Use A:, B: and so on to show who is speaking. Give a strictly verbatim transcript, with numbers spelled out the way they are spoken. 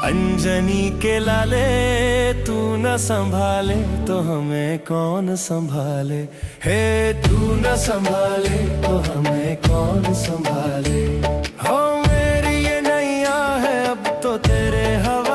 A: अंजनी के लाले तू न संभाले तो हमें कौन संभाले। हे तू न संभाले तो हमें कौन संभाले। हो मेरी ये नैया है अब तो तेरे हवा